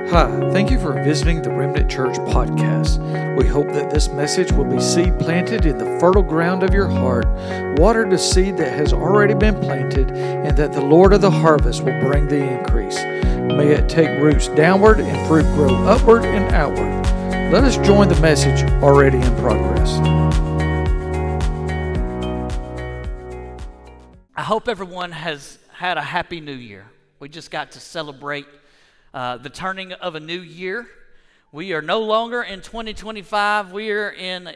Hi, thank you for visiting the Remnant Church podcast. We hope that this message will be seed planted in the fertile ground of your heart, watered a seed that has already been planted, and that the Lord of the harvest will bring the increase. May it take roots downward and fruit grow upward and outward. Let us join the message already in progress. I hope everyone has had a happy new year. We just got to celebrate the turning of a new year. We are no longer in 2025. We are in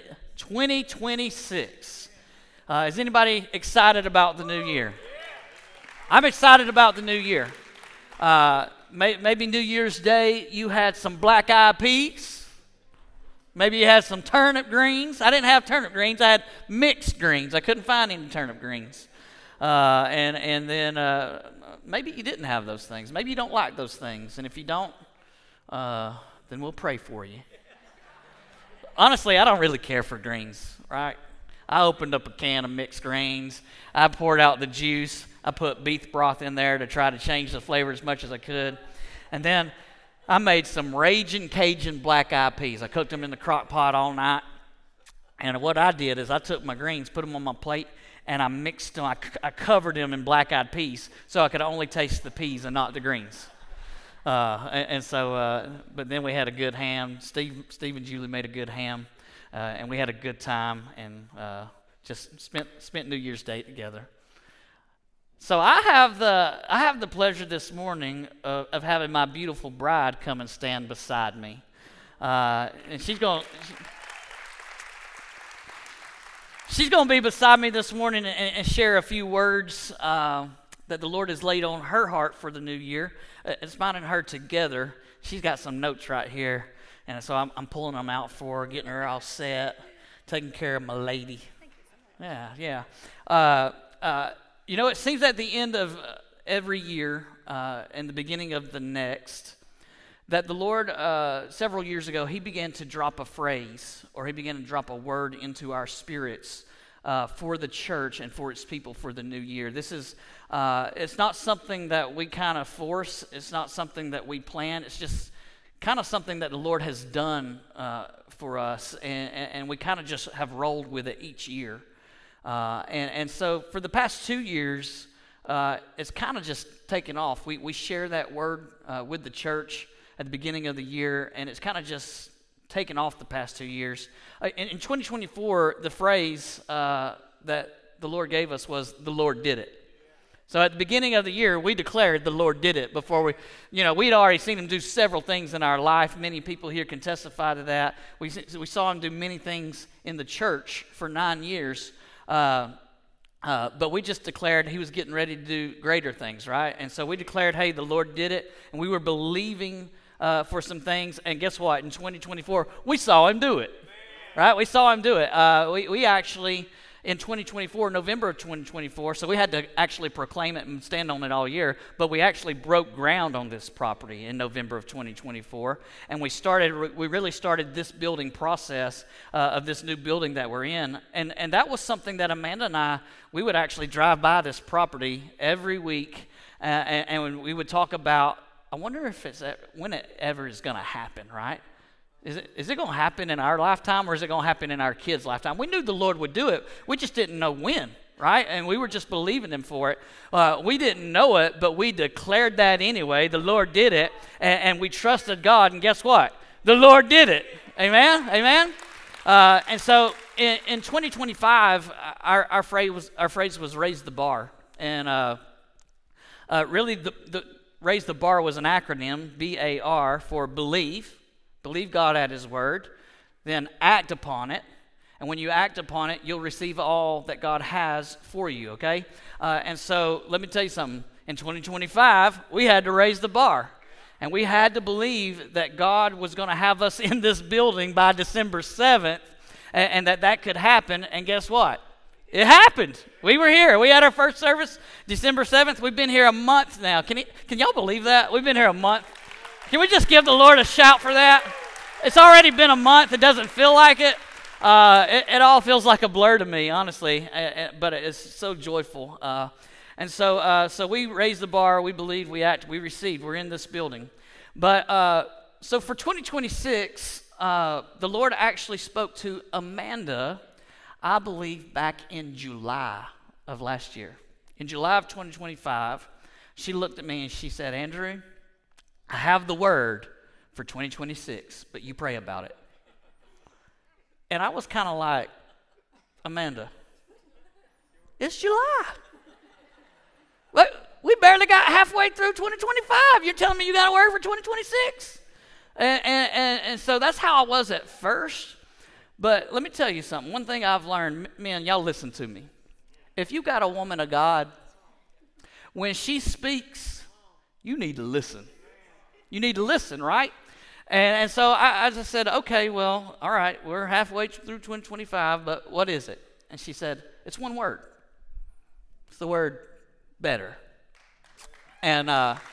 2026. Is anybody excited about the new year? I'm excited about the new year. Maybe New Year's Day you had some black eyed peas. Maybe you had some turnip greens. I didn't have turnip greens. I had mixed greens. I couldn't find any turnip greens. And then maybe you didn't have those things. Maybe you don't like those things. And if you don't, then we'll pray for you. Honestly, I don't really care for greens, right? I opened up a can of mixed greens. I poured out the juice. I put beef broth in there to try to change the flavor as much as I could. And then I made some Ragin' Cajun black eyed peas. I cooked them in the crock pot all night. And what I did is I took my greens, put them on my plate, and I mixed them. I covered them in black-eyed peas so I could only taste the peas and not the greens. But then we had a good ham. Steve and Julie made a good ham, and we had a good time and just spent New Year's Day together. So I have the pleasure this morning of having my beautiful bride come and stand beside me, and she's going to be beside me this morning and share a few words that the Lord has laid on her heart for the new year. It's mine and her together. She's got some notes right here, and so I'm pulling them out for her, getting her all set, taking care of my lady. Yeah. It seems at the end of every year and the beginning of the next, that the Lord, several years ago, He began to drop a phrase, or He began to drop a word into our spirits for the church and for its people for the new year. This is, it's not something that we kind of force. It's not something that we plan. It's just kind of something that the Lord has done for us, and we kind of just have rolled with it each year. And so for the past 2 years, it's kind of just taken off. We share that word with the church at the beginning of the year, and it's kind of just taken off the past 2 years. In 2024, the phrase that the Lord gave us was, "The Lord did it." So at the beginning of the year, we declared the Lord did it before we'd already seen Him do several things in our life. Many people here can testify to that. We saw Him do many things in the church for 9 years. But we just declared He was getting ready to do greater things, right? And so we declared, hey, the Lord did it, and we were believing for some things, and guess what? In 2024, we saw Him do it, right? We saw Him do it. We actually, in 2024, November of 2024, so we had to actually proclaim it and stand on it all year, but we actually broke ground on this property in November of 2024, and we really started this building process of this new building that we're in, and that was something that Amanda and I, we would actually drive by this property every week, and we would talk about, I wonder if when it ever is going to happen, right? Is it going to happen in our lifetime, or is it going to happen in our kids' lifetime? We knew the Lord would do it. We just didn't know when, right? And we were just believing Him for it. We didn't know it, but we declared that anyway. The Lord did it, and we trusted God, and guess what? The Lord did it. Amen? And so in 2025, our phrase was raise the bar. And really, the raise the bar was an acronym, BAR, for believe. Believe God at His word, then act upon it, and when you act upon it, you'll receive all that God has for you, okay? And so let me tell you something. In 2025, we had to raise the bar, and we had to believe that God was going to have us in this building by December 7th, and that could happen, and guess what? It happened. We were here. We had our first service December 7th. We've been here a month now. Can y'all believe that? We've been here a month. Can we just give the Lord a shout for that? It's already been a month. It doesn't feel like it. It all feels like a blur to me, honestly, but it's so joyful. And so we raised the bar. We believed, we acted, we received. We're in this building. But So for 2026, the Lord actually spoke to Amanda, I believe, back in July of last year. In July of 2025, she looked at me and she said, Andrew, I have the word for 2026, but you pray about it. And I was kind of like, Amanda, it's July. We barely got halfway through 2025. You're telling me you got a word for 2026? And so that's how I was at first. But let me tell you something. One thing I've learned, men, y'all listen to me. If you got a woman of God, when she speaks, you need to listen. You need to listen, right? And so I just said, okay, well, all right, we're halfway through 2025, but what is it? And she said, it's one word. It's the word better. And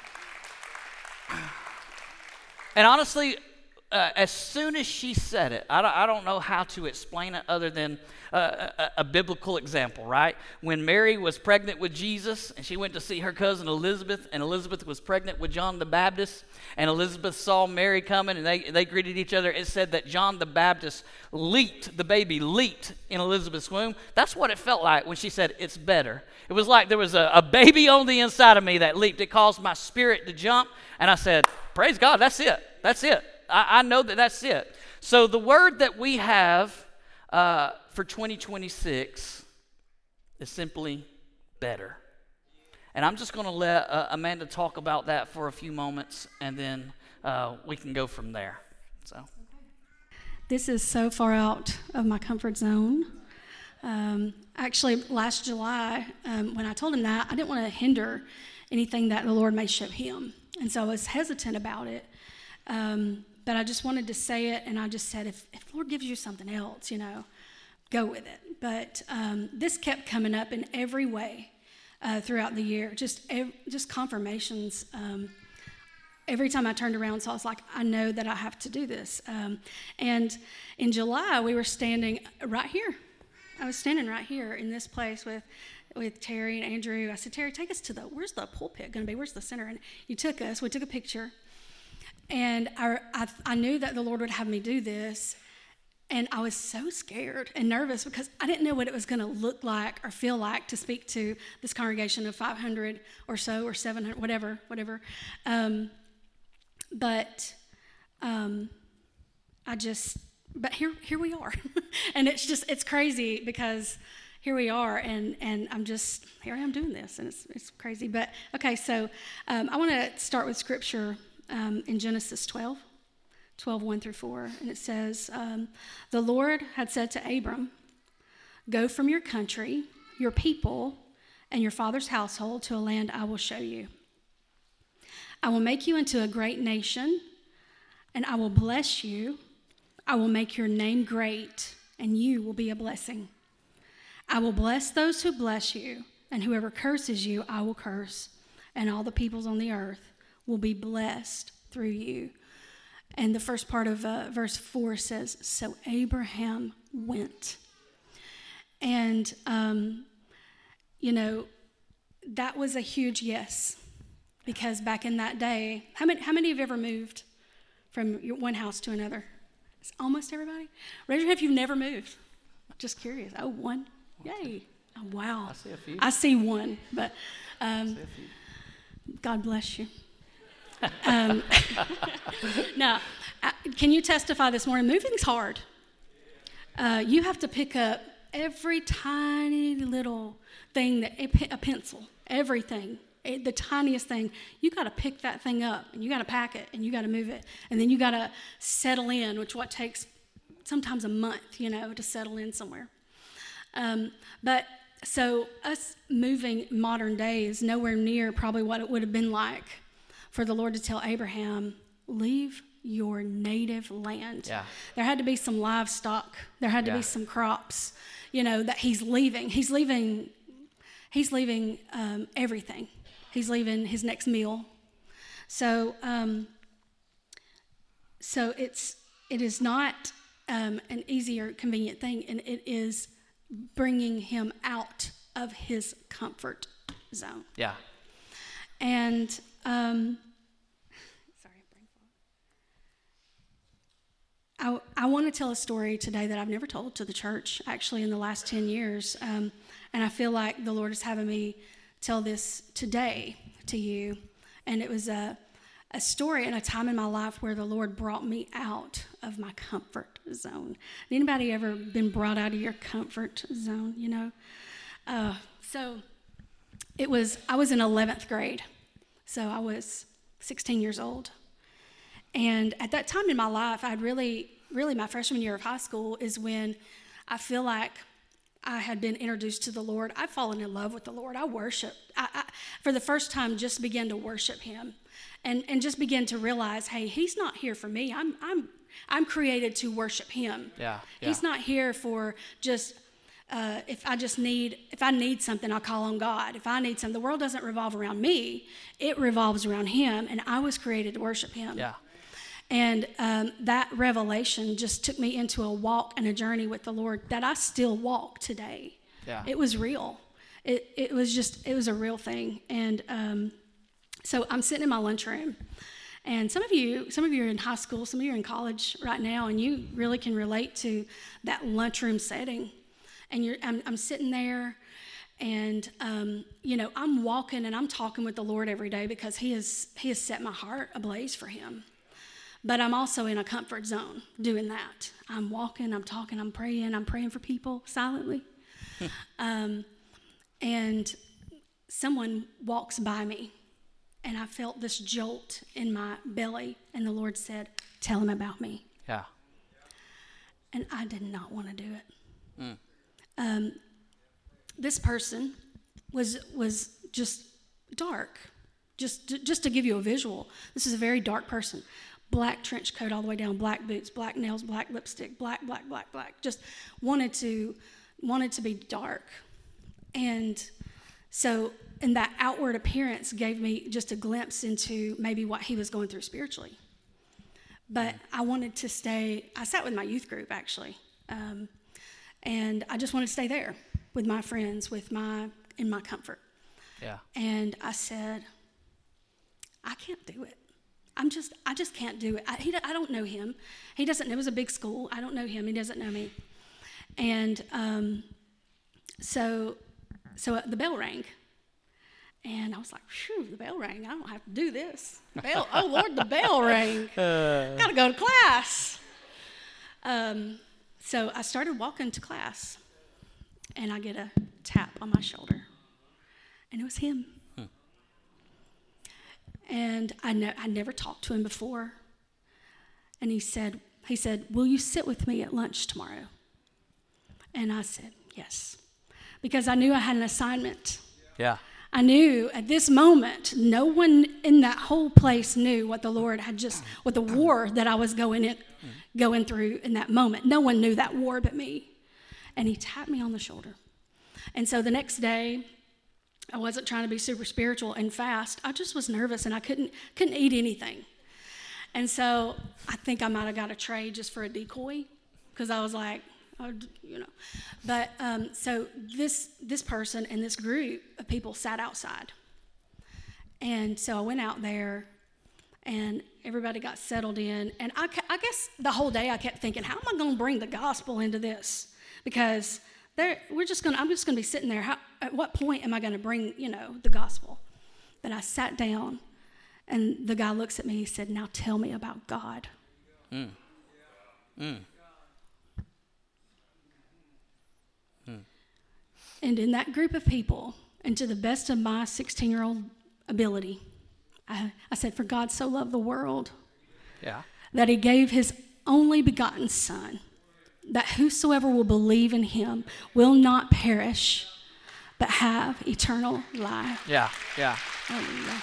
honestly, as soon as she said it, I don't know how to explain it other than a biblical example, right? When Mary was pregnant with Jesus and she went to see her cousin Elizabeth, and Elizabeth was pregnant with John the Baptist, and Elizabeth saw Mary coming and they greeted each other, it said that John the Baptist the baby leaped in Elizabeth's womb. That's what it felt like when she said, it's better. It was like there was a baby on the inside of me that leaped. It caused my spirit to jump, and I said, praise God, that's it. That's it. I know that's it. So the word that we have for 2026 is simply better. And I'm just going to let Amanda talk about that for a few moments, and then we can go from there. So, this is so far out of my comfort zone. Actually, last July, when I told him that, I didn't want to hinder anything that the Lord may show him. And so I was hesitant about it. But I just wanted to say it, and I just said, if the Lord gives you something else, go with it. But this kept coming up in every way throughout the year, just confirmations. Every time I turned around, so I was like, I know that I have to do this. And in July, we were standing right here. I was standing right here in this place with Terry and Andrew. I said, Terry, take us to where's the pulpit going to be? Where's the center? And you took us. We took a picture. And I knew that the Lord would have me do this, and I was so scared and nervous because I didn't know what it was going to look like or feel like to speak to this congregation of 500 or so, or 700, whatever. But here we are. And it's crazy because here we are, and here I am doing this, and it's crazy. But okay, so I want to start with scripture. In Genesis 12, 1 through 4, and it says, the Lord had said to Abram, go from your country, your people, and your father's household to a land I will show you. I will make you into a great nation, and I will bless you. I will make your name great, and you will be a blessing. I will bless those who bless you, and whoever curses you, I will curse, and all the peoples on the earth will be blessed through you. And the first part of verse 4 says, so Abraham went. And, that was a huge yes. Because back in that day, how many have ever moved from one house to another? It's almost everybody. Raise your hand if you've never moved. Just curious. Oh, one. Yay. Oh, wow. I see a few. I see one, but I see a few. God bless you. Now, can you testify this morning? Moving's hard. You have to pick up every tiny little thing, a pencil, everything, the tiniest thing. You got to pick that thing up, and you got to pack it, and you got to move it, and then you got to settle in, which takes sometimes a month, to settle in somewhere. But so us moving modern day is nowhere near probably what it would have been like for the Lord to tell Abraham, leave your native land. Yeah. There had to be some livestock. There had to be some crops, that he's leaving. He's leaving everything. He's leaving his next meal. So it is not an easy or convenient thing, and it is bringing him out of his comfort zone. Yeah. And I want to tell a story today that I've never told to the church, actually, in the last 10 years. And I feel like the Lord is having me tell this today to you. And it was a story and a time in my life where the Lord brought me out of my comfort zone. Anybody ever been brought out of your comfort zone, you know? So I was in 11th grade. So I was 16 years old. And at that time in my life, I'd really my freshman year of high school is when I feel like I had been introduced to the Lord. I'd fallen in love with the Lord. I worshiped. I for the first time, just began to worship him and just began to realize, hey, he's not here for me. I'm created to worship him. Yeah. He's not here for just, if I need something, I'll call on God. If I need something, the world doesn't revolve around me. It revolves around him, and I was created to worship him. Yeah. And that revelation just took me into a walk and a journey with the Lord that I still walk today. Yeah. It was real. It was a real thing. And so I'm sitting in my lunchroom, and some of you are in high school, some of you are in college right now, and you really can relate to that lunchroom setting. And I'm sitting there, and I'm walking and I'm talking with the Lord every day because He has set my heart ablaze for Him. But I'm also in a comfort zone doing that. I'm walking, I'm talking, I'm praying for people silently. And someone walks by me, and I felt this jolt in my belly, and the Lord said, "Tell him about me." Yeah. And I did not want to do it. This person was just dark. Just to give you a visual, this is a very dark person. Black trench coat all the way down, black boots, black nails, black lipstick, black. Just wanted to be dark. And so, and that outward appearance gave me just a glimpse into maybe what he was going through spiritually. But I wanted to stay. I sat with my youth group, actually. And I just wanted to stay there with my friends, in my comfort. Yeah. And I said, I can't do it. I just can't do it. I don't know him. He doesn't. It was a big school. I don't know him. He doesn't know me. And so the bell rang, and I was like, "Phew, the bell rang. I don't have to do this." Bell. Oh Lord, the bell rang. Gotta go to class. So I started walking to class, and I get a tap on my shoulder, and it was him. And I never talked to him before. And he said, "Will you sit with me at lunch tomorrow?" And I said, "Yes," because I knew I had an assignment. Yeah. I knew at this moment, no one in that whole place knew what the Lord had what the war that I was going through in that moment. No one knew that war but me. And he tapped me on the shoulder. And so the next day, I wasn't trying to be super spiritual and fast. I just was nervous, and I couldn't eat anything. And so I think I might have got a tray just for a decoy, because I was like, But so this person and this group of people sat outside. And so I went out there, and everybody got settled in. And I guess the whole day I kept thinking, how am I going to bring the gospel into this? Because I'm just going to be sitting there. At what point am I going to bring, the gospel? But I sat down, and the guy looks at me. He said, "Now tell me about God." And in that group of people, and to the best of my 16-year-old ability, I said, "For God so loved the world, that he gave his only begotten Son, that whosoever will believe in him will not perish, but have eternal life." Yeah. Hallelujah.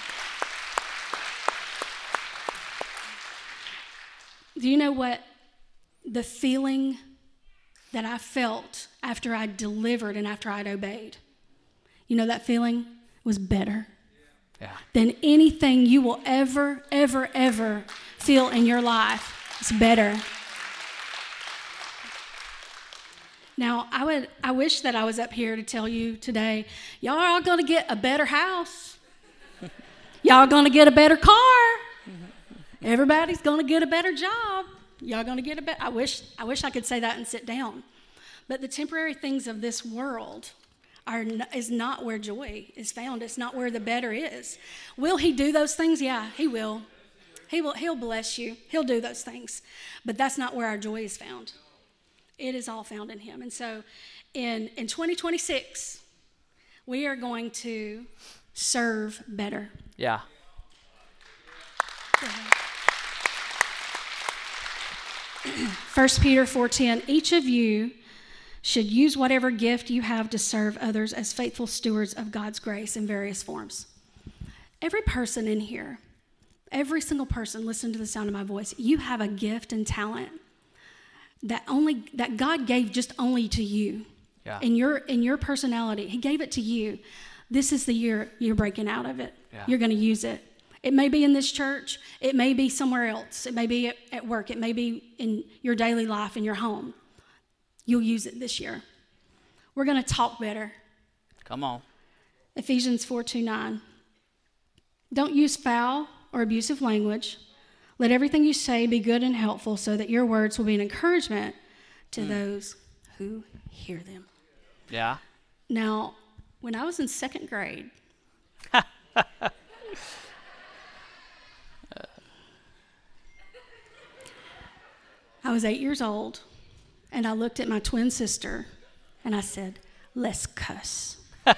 Do you know what the feeling that I felt after I delivered and after I'd obeyed? You know, that feeling was better than anything you will ever feel in your life. It's better. Now, I wish that I was up here to tell you today, y'all are going to get a better house. Y'all are going to get a better car. Everybody's going to get a better job. Y'all going to get a bed? I wish I could say that and sit down. But the temporary things of this world is not where joy is found. It's not where the better is. Will he do those things? Yeah, he will. He'll bless you. He'll do those things. But that's not where our joy is found. It is all found in him. And so in 2026, we are going to serve better. Yeah. 1 Peter 4:10, each of you should use whatever gift you have to serve others as faithful stewards of God's grace in various forms. Every person in here, every single person, listen to the sound of my voice, you have a gift and talent that God gave just only to you. Yeah. In your personality. He gave it to you. This is the year you're breaking out of it. Yeah. You're going to use it. It may be in this church. It may be somewhere else. It may be at work. It may be in your daily life, in your home. You'll use it this year. We're going to talk better. Come on. Ephesians 4:2-9. Don't use foul or abusive language. Let everything you say be good and helpful so that your words will be an encouragement to those who hear them. Yeah. Now, when I was in second grade, I was 8 years old, and I looked at my twin sister, and I said, let's cuss.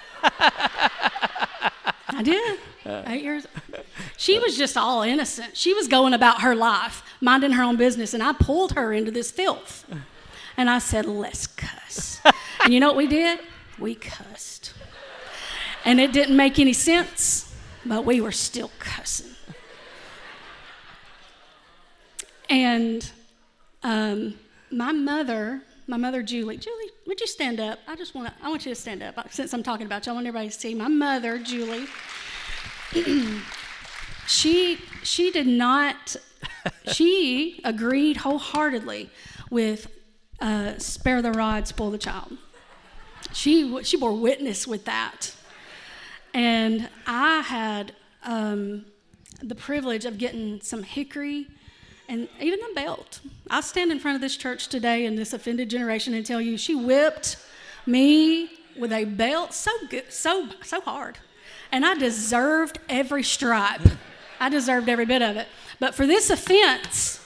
I did. 8 years. She was just all innocent. She was going about her life, minding her own business, and I pulled her into this filth. And I said, let's cuss. And you know what we did? We cussed. And it didn't make any sense, but we were still cussing. And my mother, Julie, would you stand up? I want you to stand up. Since I'm talking about you, I want everybody to see. My mother, Julie, she agreed wholeheartedly with spare the rod, spoil the child. She bore witness with that. And I had the privilege of getting some hickory and even a belt. I stand in front of this church today in this offended generation and tell you she whipped me with a belt so good, so hard. And I deserved every stripe. I deserved every bit of it. But for this offense,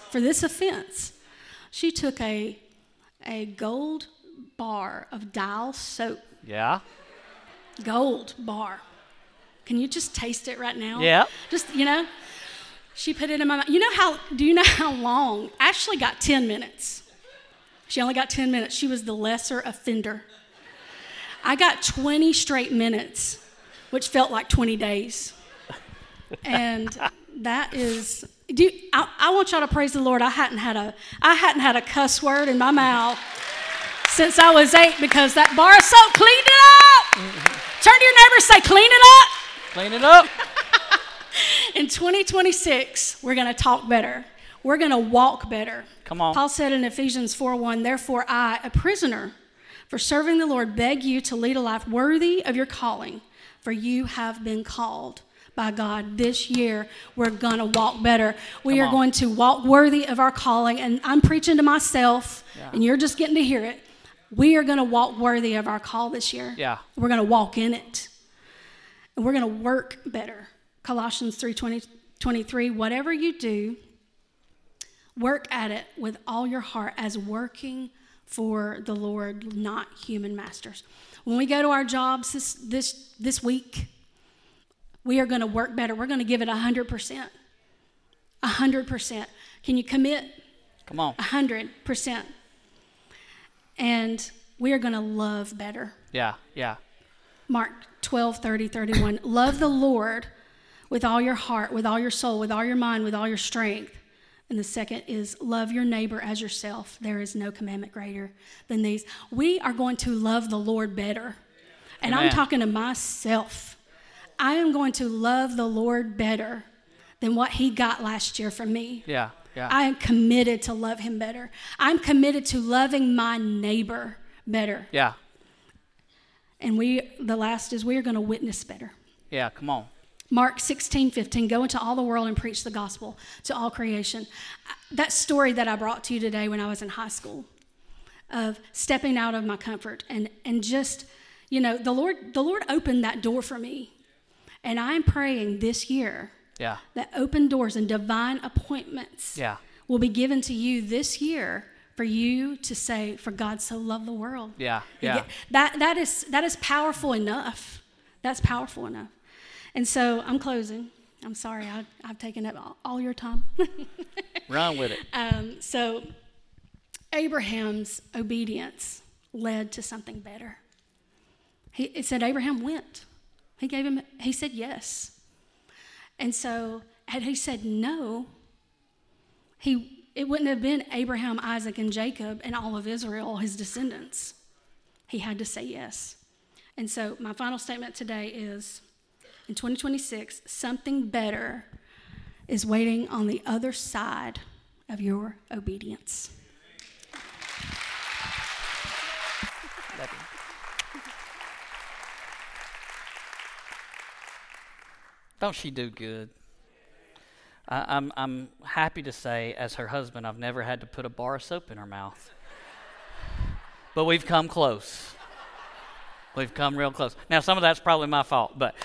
she took a gold bar of Dial soap. Yeah. Gold bar. Can you just taste it right now? Yeah. Just, she put it in my mouth. Do you know how long? Ashley got 10 minutes. She only got 10 minutes. She was the lesser offender. I got 20 straight minutes, which felt like 20 days. And that is, I want y'all to praise the Lord. I hadn't had a cuss word in my mouth since I was 8 because that bar of soap cleaned it up. Turn to your neighbor and say, clean it up. Clean it up. In 2026, we're going to talk better. We're going to walk better. Come on. Paul said in Ephesians 4:1, therefore I, a prisoner for serving the Lord, beg you to lead a life worthy of your calling, for you have been called by God. This year, we're going to walk better. We are going to walk worthy of our calling, and I'm preaching to myself, and you're just getting to hear it. We are going to walk worthy of our call this year. Yeah. We're going to walk in it, and we're going to work better. Colossians 3:23, whatever you do, work at it with all your heart as working for the Lord, not human masters. When we go to our jobs this week, we are going to work better. We're going to give it 100%. 100%. Can you commit? Come on. 100%. And we are going to love better. Yeah. Mark 12:30-31. Love the Lord with all your heart, with all your soul, with all your mind, with all your strength. And the second is love your neighbor as yourself. There is no commandment greater than these. We are going to love the Lord better. And Amen. I'm talking to myself. I am going to love the Lord better than what he got last year from me. Yeah. I am committed to love him better. I'm committed to loving my neighbor better. Yeah. And the last is we are going to witness better. Yeah, come on. Mark 16:15, go into all the world and preach the gospel to all creation. That story that I brought to you today when I was in high school, of stepping out of my comfort and just, the Lord opened that door for me. And I'm praying this year that open doors and divine appointments will be given to you this year for you to say, for God so loved the world. That is powerful enough. That's powerful enough. And so I'm closing. I'm sorry, I've taken up all your time. Run with it. So Abraham's obedience led to something better. It said Abraham went. He said yes. And so had he said no, it wouldn't have been Abraham, Isaac, and Jacob and all of Israel, his descendants. He had to say yes. And so my final statement today is, in 2026, something better is waiting on the other side of your obedience. Don't she do good? I'm happy to say, as her husband, I've never had to put a bar of soap in her mouth. But we've come close. We've come real close. Now, some of that's probably my fault, but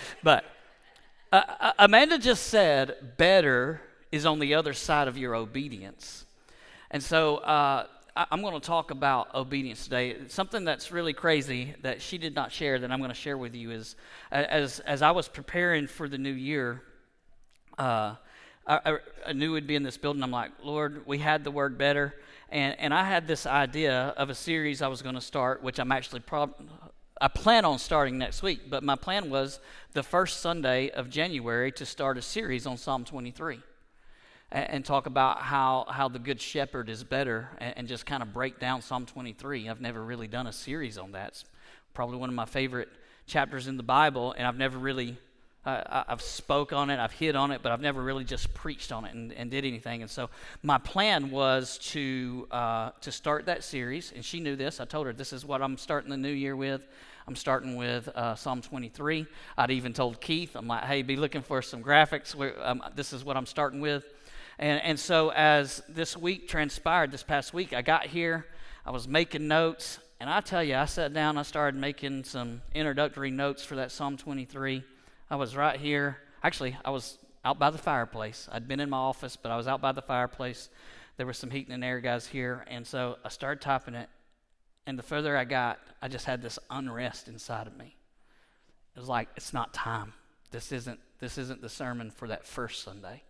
Amanda just said, better is on the other side of your obedience. And so I'm going to talk about obedience today. Something that's really crazy that she did not share that I'm going to share with you is, as I was preparing for the new year, I knew we'd be in this building. I'm like, Lord, we had the word better. And I had this idea of a series I was going to start, which I'm actually I plan on starting next week, but my plan was the first Sunday of January to start a series on Psalm 23 and talk about how the Good Shepherd is better and just kind of break down Psalm 23. I've never really done a series on that. It's probably one of my favorite chapters in the Bible, and I've never really, I've spoke on it, I've hit on it, but I've never really just preached on it and did anything. And so my plan was to start that series, and she knew this. I told her, this is what I'm starting the new year with. I'm starting with Psalm 23. I'd even told Keith, I'm like, hey, be looking for some graphics. This is what I'm starting with. And so as this week transpired, this past week, I got here, I was making notes, and I tell you, I sat down, I started making some introductory notes for that Psalm 23. I was right here. Actually, I was out by the fireplace. I'd been in my office, but I was out by the fireplace. There were some heating and air guys here, and so I started typing it. And the further I got, I just had this unrest inside of me. It was like, it's not time. This isn't the sermon for that first Sunday.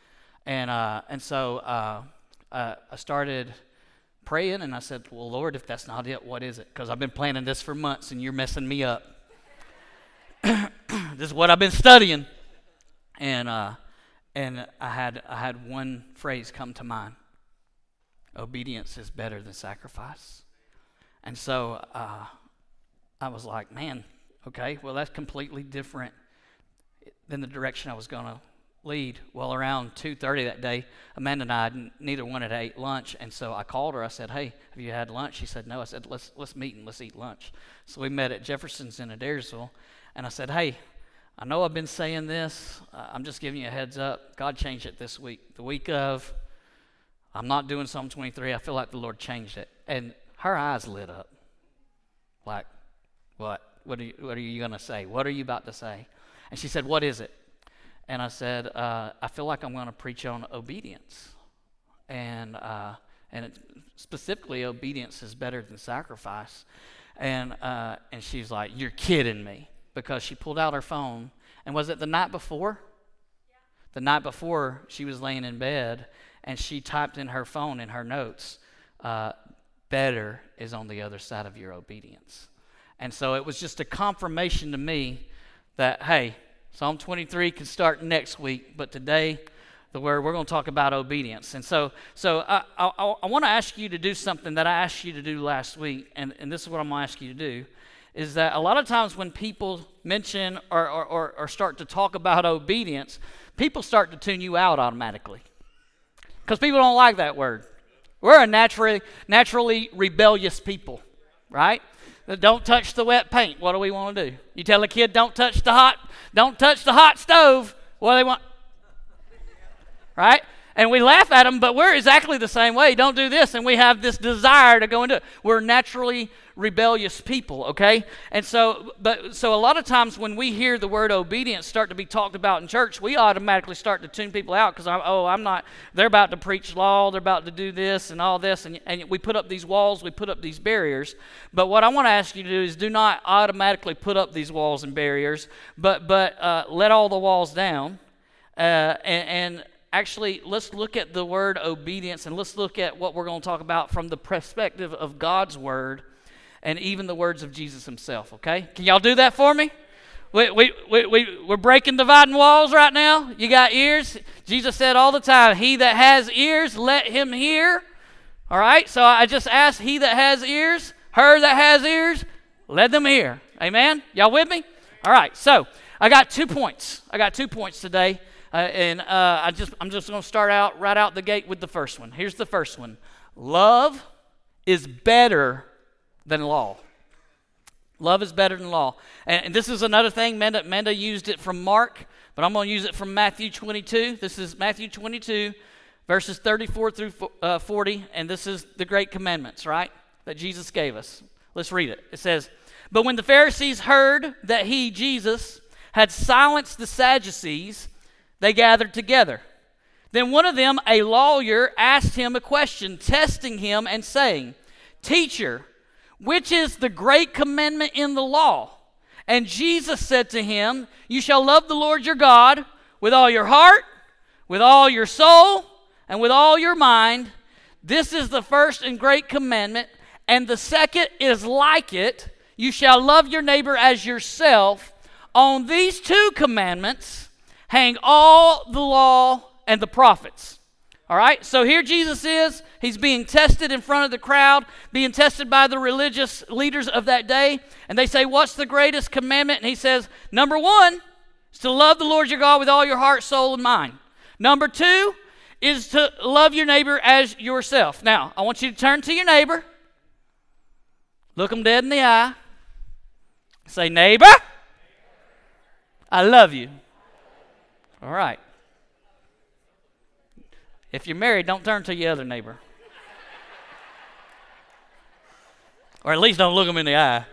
And so I started praying, and I said, well, Lord, if that's not it, what is it? Because I've been planning this for months, and you're messing me up. This is what I've been studying. And I had one phrase come to mind. Obedience is better than sacrifice. And so I was like, man, okay, well, that's completely different than the direction I was going to lead. Well, around 2:30 that day, Amanda and I, neither one had ate lunch, and so I called her. I said, hey, have you had lunch? She said, no. I said, let's meet and let's eat lunch. So we met at Jefferson's in Adairsville, and I said, hey, I know I've been saying this. I'm just giving you a heads up. God changed it this week. The week of, I'm not doing Psalm 23. I feel like the Lord changed it. And her eyes lit up. Like, what? What are you going to say? What are you about to say? And she said, what is it? And I said, I feel like I'm going to preach on obedience. And specifically, obedience is better than sacrifice. And she's like, you're kidding me. Because she pulled out her phone. And was it the night before? Yeah. The night before, she was laying in bed, and she typed in her phone in her notes, better is on the other side of your obedience. And so it was just a confirmation to me that, hey, Psalm 23 can start next week, but today we're going to talk about obedience. And so I want to ask you to do something that I asked you to do last week, and this is what I'm going to ask you to do, is that a lot of times when people mention or start to talk about obedience, people start to tune you out automatically because people don't like that word. We're a naturally rebellious people, right? Don't touch the wet paint. What do we want to do? You tell a kid, don't touch the hot stove. What do they want? Right? And we laugh at them, but we're exactly the same way. Don't do this. And we have this desire to go into it. We're naturally rebellious people, okay? And so a lot of times when we hear the word obedience start to be talked about in church, we automatically start to tune people out because they're about to preach law, they're about to do this and all this, and we put up these walls, we put up these barriers. But what I want to ask you to do is do not automatically put up these walls and barriers, but let all the walls down, and actually, let's look at the word obedience, and let's look at what we're going to talk about from the perspective of God's word and even the words of Jesus himself, okay? Can y'all do that for me? We're breaking dividing walls right now. You got ears? Jesus said all the time, he that has ears, let him hear. All right? So I just asked, he that has ears, her that has ears, let them hear. Amen? Y'all with me? All right, so I got 2 points. Today. I'm just going to start out right out the gate with the first one. Here's the first one. Love is better than law. Love is better than law. And this is another thing. Manda used it from Mark, but I'm going to use it from Matthew 22. This is Matthew 22, verses 34 through 40, and this is the great commandments, right, that Jesus gave us. Let's read it. It says, "But when the Pharisees heard that he, Jesus, had silenced the Sadducees, they gathered together. Then one of them, a lawyer, asked him a question, testing him and saying, 'Teacher, which is the great commandment in the law?' And Jesus said to him, 'You shall love the Lord your God with all your heart, with all your soul, and with all your mind. This is the first and great commandment. And the second is like it. You shall love your neighbor as yourself. On these 2 commandments hang all the law and the prophets.'" All right, so here Jesus is. He's being tested in front of the crowd, being tested by the religious leaders of that day. And they say, "What's the greatest commandment?" And he says, number 1 is to love the Lord your God with all your heart, soul, and mind. Number 2 is to love your neighbor as yourself. Now, I want you to turn to your neighbor, look them dead in the eye, say, "Neighbor, I love you." All right. If you're married, don't turn to your other neighbor. Or at least don't look them in the eye.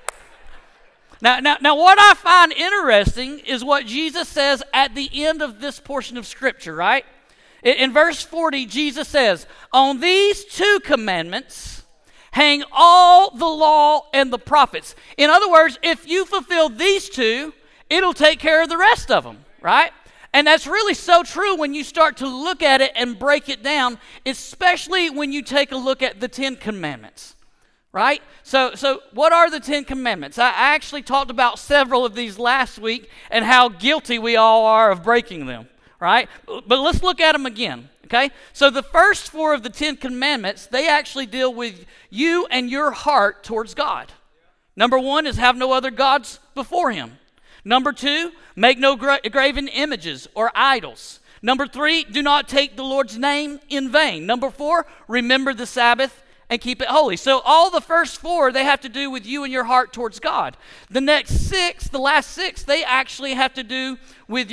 Now, what I find interesting is what Jesus says at the end of this portion of Scripture, right? In verse 40, Jesus says, "On these 2 commandments hang all the law and the prophets." In other words, if you fulfill these 2, it'll take care of the rest of them, right? And that's really so true when you start to look at it and break it down, especially when you take a look at the 10 Commandments, right? So what are the 10 Commandments? I actually talked about several of these last week and how guilty we all are of breaking them, right? But let's look at them again, okay? So the first 4 of the 10 Commandments, they actually deal with you and your heart towards God. Number 1 is have no other gods before him. Number 2, make no graven images or idols. Number 3, do not take the Lord's name in vain. Number 4, remember the Sabbath and keep it holy. So all the first 4, they have to do with you and your heart towards God. The next 6, the last 6, they actually have to do with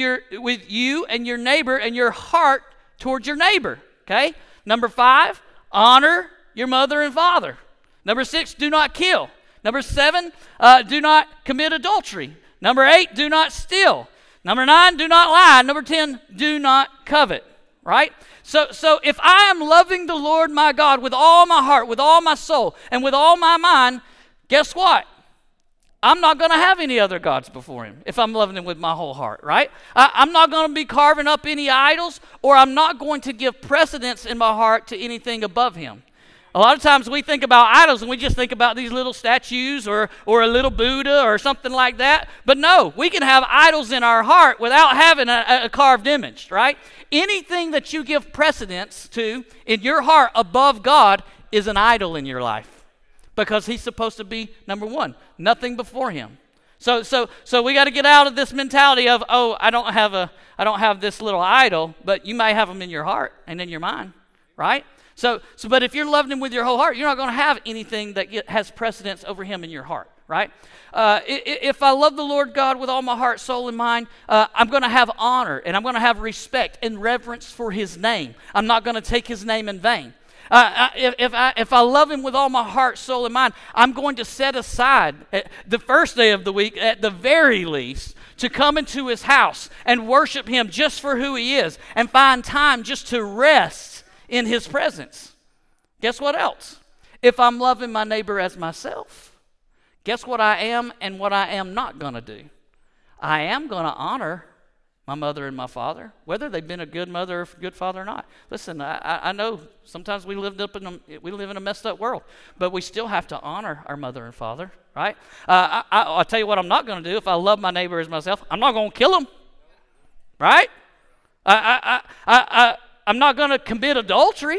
you and your neighbor and your heart towards your neighbor, okay? Number 5, honor your mother and father. Number 6, do not kill. Number 7, do not commit adultery. Number 8, do not steal. Number 9, do not lie. Number 10, do not covet, right? So if I am loving the Lord my God with all my heart, with all my soul, and with all my mind, guess what? I'm not going to have any other gods before him if I'm loving him with my whole heart, right? I'm not going to be carving up any idols, or I'm not going to give precedence in my heart to anything above him. A lot of times we think about idols and we just think about these little statues or a little Buddha or something like that. But no, we can have idols in our heart without having a carved image, right? Anything that you give precedence to in your heart above God is an idol in your life, because he's supposed to be number 1, nothing before him. So we got to get out of this mentality of, oh, I don't have this little idol, but you may have them in your heart and in your mind, right? But if you're loving him with your whole heart, you're not going to have anything that has precedence over him in your heart, right? If I love the Lord God with all my heart, soul, and mind, I'm going to have honor, and I'm going to have respect and reverence for his name. I'm not going to take his name in vain. If I love him with all my heart, soul, and mind, I'm going to set aside the first day of the week, at the very least, to come into his house and worship him just for who he is and find time just to rest in his presence. Guess what else? If I'm loving my neighbor as myself, guess what I am and what I am not going to do? I am going to honor my mother and my father, whether they've been a good mother or good father or not. Listen, I know sometimes we live in a messed up world, but we still have to honor our mother and father, right? I'll tell you what I'm not going to do. If I love my neighbor as myself, I'm not going to kill him, right? I'm not going to commit adultery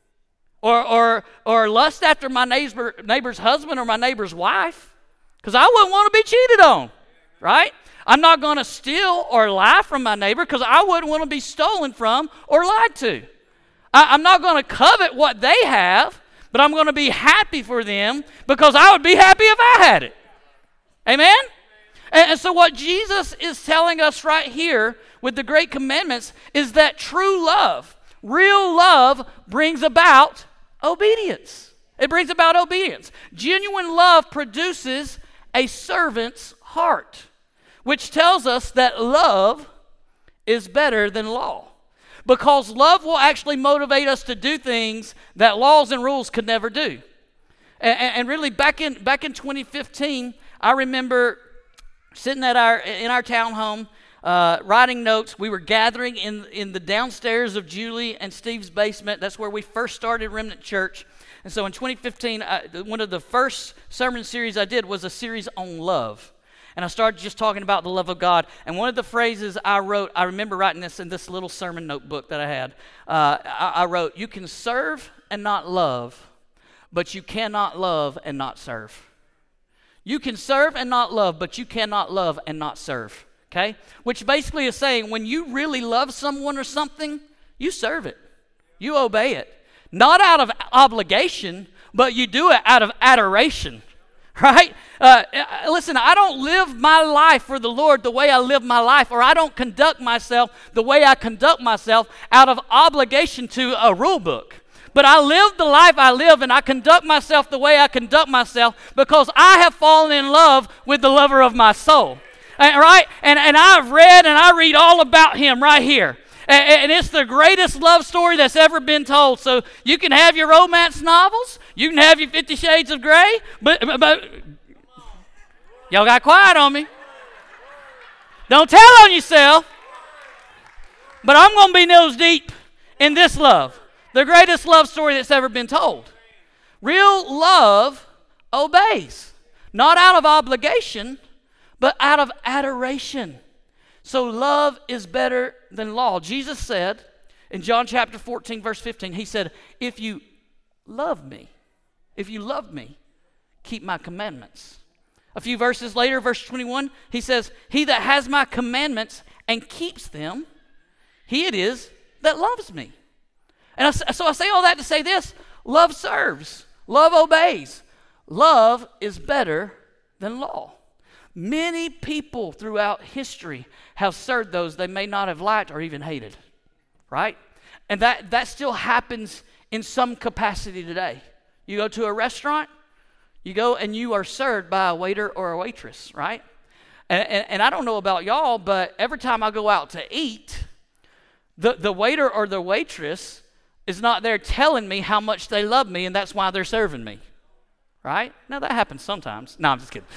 or lust after my neighbor's husband or my neighbor's wife, because I wouldn't want to be cheated on, right? I'm not going to steal or lie from my neighbor because I wouldn't want to be stolen from or lied to. I'm not going to covet what they have, but I'm going to be happy for them because I would be happy if I had it. Amen? And so what Jesus is telling us right here with the Great Commandments is that true love, real love, brings about obedience. It brings about obedience. Genuine love produces a servant's heart, which tells us that love is better than law. Because love will actually motivate us to do things that laws and rules could never do. And really, back in 2015, I remember sitting in our townhome, writing notes. We were gathering in the downstairs of Julie and Steve's basement. That's where we first started Remnant Church. And so in 2015, one of the first sermon series I did was a series on love. And I started just talking about the love of God. And one of the phrases I wrote, I remember writing this in this little sermon notebook that I had. I wrote, "You can serve and not love, but you cannot love and not serve." You can serve and not love, but you cannot love and not serve. Okay? Which basically is saying when you really love someone or something, you serve it. You obey it. Not out of obligation, but you do it out of adoration. Right? Listen, I don't live my life for the Lord the way I live my life, or I don't conduct myself the way I conduct myself out of obligation to a rule book. But I live the life I live, and I conduct myself the way I conduct myself because I have fallen in love with the lover of my soul. Right? And I've read and I read all about him right here. And it's the greatest love story that's ever been told. So you can have your romance novels, you can have your 50 Shades of Grey, but y'all got quiet on me. Don't tell on yourself. But I'm going to be nose deep in this love, the greatest love story that's ever been told. Real love obeys, not out of obligation, but out of adoration. So love is better than law. Jesus said in John chapter 14, verse 15, he said, if you love me, keep my commandments. A few verses later, verse 21, he says, he that has my commandments and keeps them, he it is that loves me. And so I say all that to say this: love serves, love obeys. Love is better than law. Many people throughout history have served those they may not have liked or even hated, right? And that still happens in some capacity today. You go to a restaurant, you go and you are served by a waiter or a waitress, right? And I don't know about y'all, but every time I go out to eat, the waiter or the waitress is not there telling me how much they love me and that's why they're serving me, right? Now, that happens sometimes. No, I'm just kidding.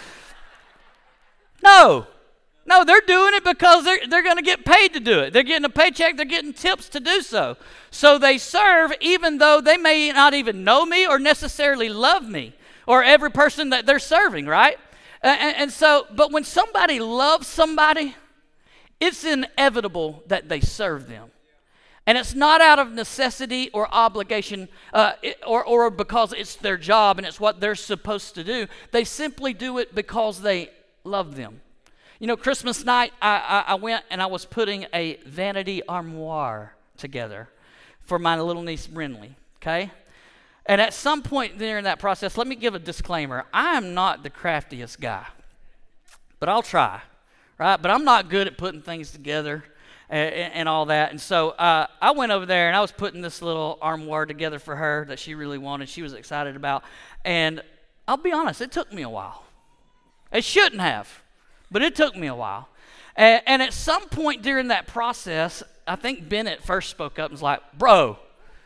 No, they're doing it because they're going to get paid to do it. They're getting a paycheck. They're getting tips to do so. So they serve even though they may not even know me or necessarily love me or every person that they're serving, right? And so, but when somebody loves somebody, it's inevitable that they serve them. And it's not out of necessity or obligation or because it's their job and it's what they're supposed to do. They simply do it because they love them. You know, Christmas night, I went and I was putting a vanity armoire together for my little niece, Brinley. okay? And at some point during that process, let me give a disclaimer. I am not the craftiest guy, but I'll try, right? But I'm not good at putting things together and all that. And so I went over there, and I was putting this little armoire together for her that she really wanted, she was excited about. And I'll be honest, it took me a while. It shouldn't have, but it took me a while. And at some point during that process, I think Bennett first spoke up and was like, bro,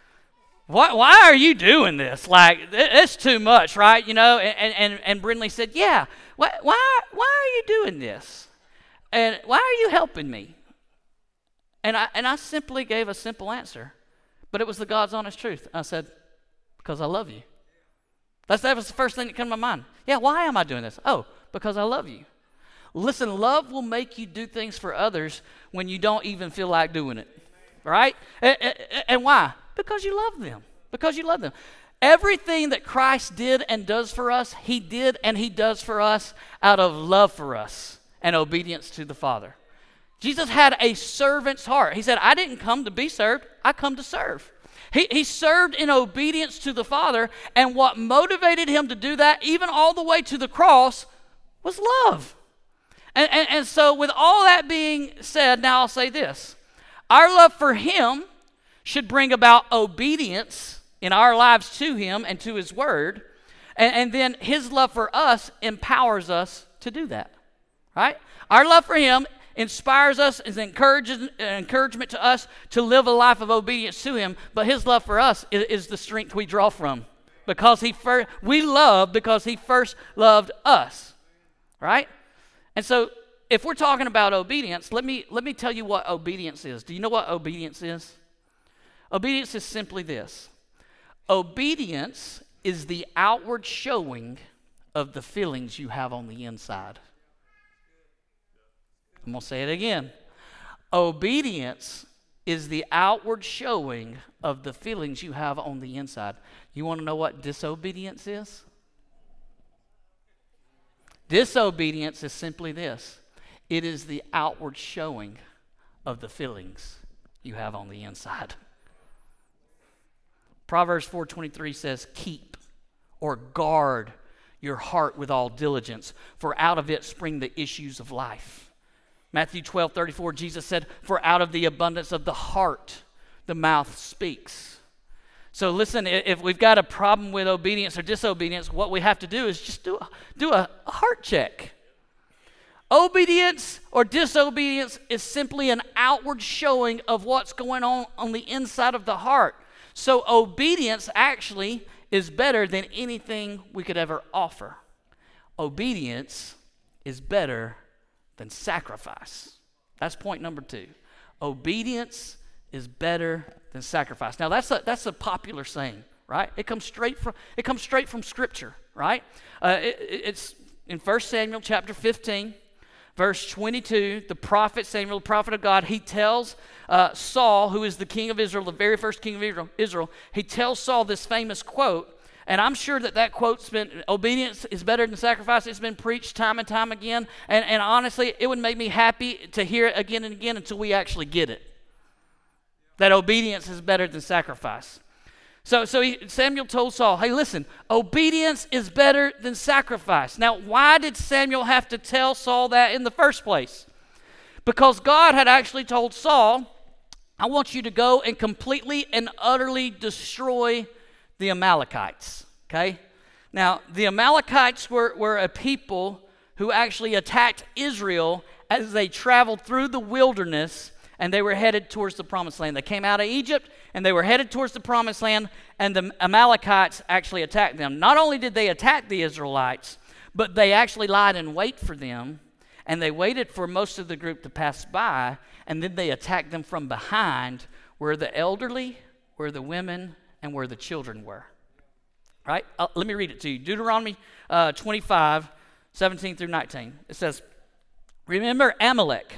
why are you doing this? Like, it's too much, right? You know, and Brindley said, yeah, why are you doing this? And why are you helping me? And I simply gave a simple answer, but it was the God's honest truth. I said, because I love you. That was the first thing that came to my mind. Yeah, why am I doing this? Oh, because I love you. Listen, love will make you do things for others when you don't even feel like doing it, right? And why? Because you love them. Because you love them. Everything that Christ did and does for us, he did and he does for us out of love for us and obedience to the Father. Jesus had a servant's heart. He said, I didn't come to be served, I come to serve. He served in obedience to the Father, and what motivated him to do that, even all the way to the cross, was love. And so with all that being said, now I'll say this. Our love for him should bring about obedience in our lives to him and to his word. And then his love for us empowers us to do that, right? Our love for him inspires us, is encouragement to us to live a life of obedience to him. But his love for us is the strength we draw from, because we love because he first loved us, right? And so if we're talking about obedience, let me tell you what obedience is. Do you know what obedience is? Obedience is simply this. Obedience is the outward showing of the feelings you have on the inside. I'm going to say it again. Obedience is the outward showing of the feelings you have on the inside. You want to know what disobedience is? Disobedience is simply this. It is the outward showing of the feelings you have on the inside. Proverbs 4:23 says, keep or guard your heart with all diligence, for out of it spring the issues of life. Matthew 12:34, Jesus said, for out of the abundance of the heart, the mouth speaks. So listen, if we've got a problem with obedience or disobedience, what we have to do is just do a heart check. Obedience or disobedience is simply an outward showing of what's going on the inside of the heart. So obedience actually is better than anything we could ever offer. Obedience is better than sacrifice. That's point number 2. Obedience is better than sacrifice. Now that's a popular saying, right? It comes straight from Scripture, right? It's in 1 Samuel chapter 15, verse 22. The prophet Samuel, the prophet of God, he tells Saul, who is the king of Israel, the very first king of Israel, he tells Saul this famous quote. And I'm sure that quote's been, obedience is better than sacrifice. It's been preached time and time again. And honestly, it would make me happy to hear it again and again until we actually get it. That obedience is better than sacrifice. So Samuel told Saul, hey, listen, obedience is better than sacrifice. Now, why did Samuel have to tell Saul that in the first place? Because God had actually told Saul, I want you to go and completely and utterly destroy the Amalekites, okay? Now, the Amalekites were a people who actually attacked Israel as they traveled through the wilderness, and they were headed towards the Promised Land. They came out of Egypt, and they were headed towards the Promised Land, and the Amalekites actually attacked them. Not only did they attack the Israelites, but they actually lied in wait for them, and they waited for most of the group to pass by, and then they attacked them from behind, where the elderly, where the women, and where the children were. Right? Let me read it to you. Deuteronomy 25, 17 through 19. It says, remember Amalek.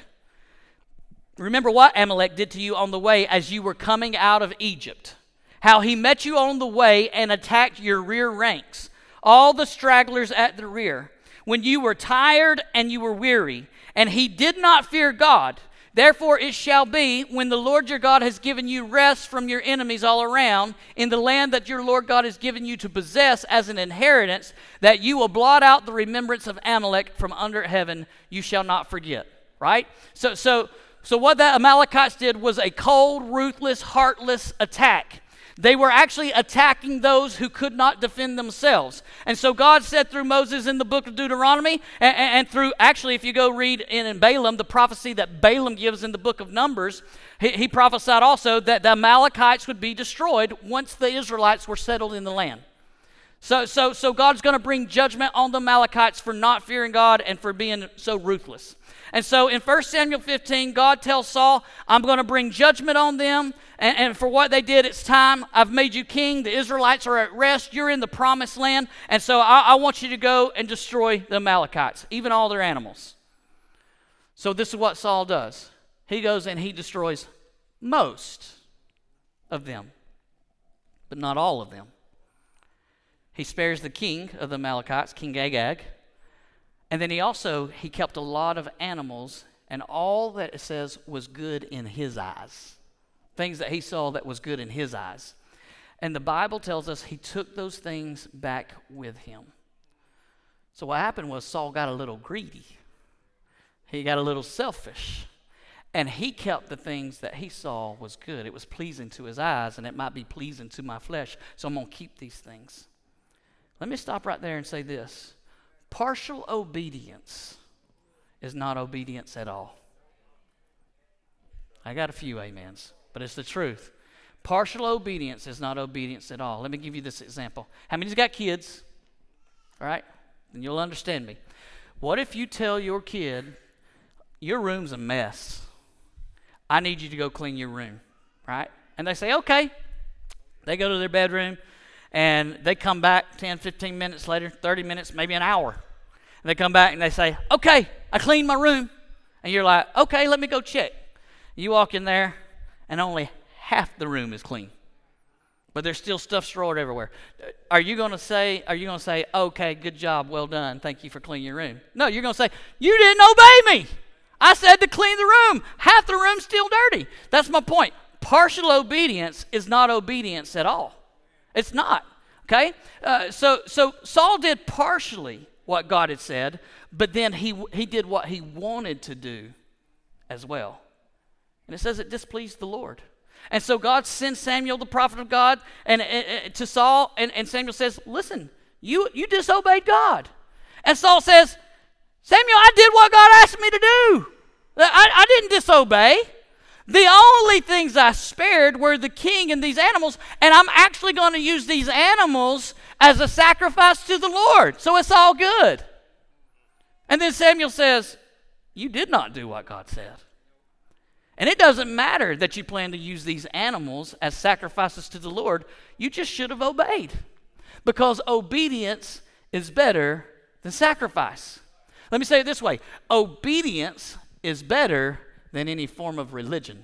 Remember what Amalek did to you on the way as you were coming out of Egypt. How he met you on the way and attacked your rear ranks, all the stragglers at the rear, when you were tired and you were weary. And he did not fear God, Therefore it shall be, when the Lord your God has given you rest from your enemies all around, in the land that your Lord God has given you to possess as an inheritance, that you will blot out the remembrance of Amalek from under heaven. You shall not forget. Right? So what the Amalekites did was a cold, ruthless, heartless attack. They were actually attacking those who could not defend themselves. And so God said through Moses in the book of Deuteronomy, and through, actually, if you go read in Balaam, the prophecy that Balaam gives in the book of Numbers, he prophesied also that the Amalekites would be destroyed once the Israelites were settled in the land. So God's going to bring judgment on the Amalekites for not fearing God and for being so ruthless. And so in 1 Samuel 15, God tells Saul, I'm going to bring judgment on them. And for what they did, it's time. I've made you king. The Israelites are at rest. You're in the promised land. And so I want you to go and destroy the Amalekites, even all their animals. So this is what Saul does. He goes and he destroys most of them, but not all of them. He spares the king of the Amalekites, King Agag. And then he kept a lot of animals, and all that it says was good in his eyes. Things that he saw that was good in his eyes. And the Bible tells us he took those things back with him. So what happened was Saul got a little greedy. He got a little selfish. And he kept the things that he saw was good. It was pleasing to his eyes, and it might be pleasing to my flesh. So I'm going to keep these things. Let me stop right there and say this. Partial obedience is not obedience at all. I got a few amens, but it's the truth. Partial obedience is not obedience at all. Let me give you this example. How many's got kids? All right? Then you'll understand me. What if you tell your kid, your room's a mess. I need you to go clean your room, right? And they say, okay. They go to their bedroom. And they come back 10, 15 minutes later, 30 minutes, maybe an hour. And they come back and they say, okay, I cleaned my room. And you're like, okay, let me go check. You walk in there and only half the room is clean. But there's still stuff strewn everywhere. Are you going to say, okay, good job, well done, thank you for cleaning your room? No, you're going to say, you didn't obey me. I said to clean the room. Half the room's still dirty. That's my point. Partial obedience is not obedience at all. It's not, okay? So Saul did partially what God had said, but then he did what he wanted to do as well. And it says it displeased the Lord. And so God sends Samuel, the prophet of God, and to Saul, and Samuel says, listen, you disobeyed God. And Saul says, Samuel, I did what God asked me to do. I didn't disobey. The only things I spared were the king and these animals, and I'm actually going to use these animals as a sacrifice to the Lord. So it's all good. And then Samuel says, you did not do what God said. And it doesn't matter that you plan to use these animals as sacrifices to the Lord. You just should have obeyed. Because obedience is better than sacrifice. Let me say it this way. Obedience is better than any form of religion.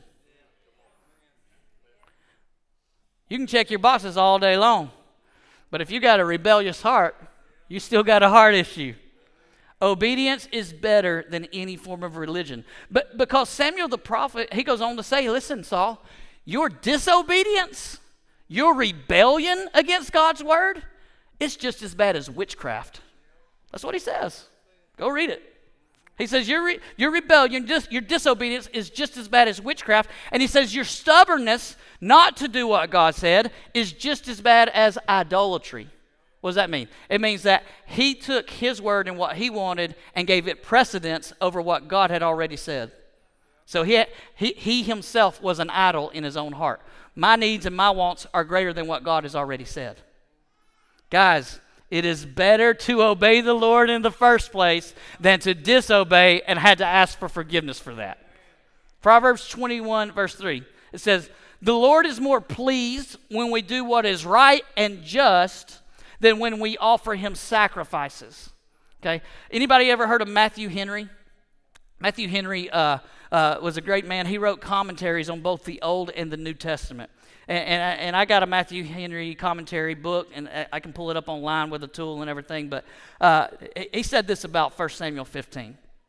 You can check your boxes all day long, but if you got a rebellious heart, you still got a heart issue. Obedience is better than any form of religion. But because Samuel the prophet, he goes on to say, listen, Saul, your disobedience, your rebellion against God's word, it's just as bad as witchcraft. That's what he says. Go read it. He says your rebellion, your disobedience is just as bad as witchcraft. And he says your stubbornness not to do what God said is just as bad as idolatry. What does that mean? It means that he took his word and what he wanted and gave it precedence over what God had already said. So he himself was an idol in his own heart. My needs and my wants are greater than what God has already said. Guys, it is better to obey the Lord in the first place than to disobey and had to ask for forgiveness for that. Proverbs 21, verse 3, it says, the Lord is more pleased when we do what is right and just than when we offer him sacrifices. Okay? Anybody ever heard of Matthew Henry? Matthew Henry was a great man. He wrote commentaries on both the Old and the New Testament. And I got a Matthew Henry commentary book, and I can pull it up online with a tool and everything. But he said this about 1 Samuel 15.